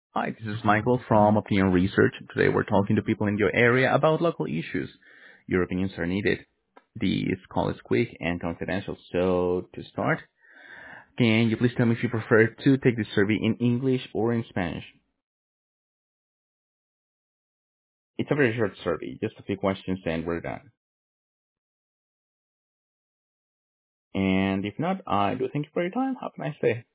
Hi, this is Michael from Opinion Research. Today we're talking to people in your area about local issues. Your opinions are needed. This call is quick and confidential. So to start, can you please tell me if you prefer to take this survey in English or in Spanish? It's a very short survey, just a few questions and we're done. And if not, I do thank you for your time. Have a nice day.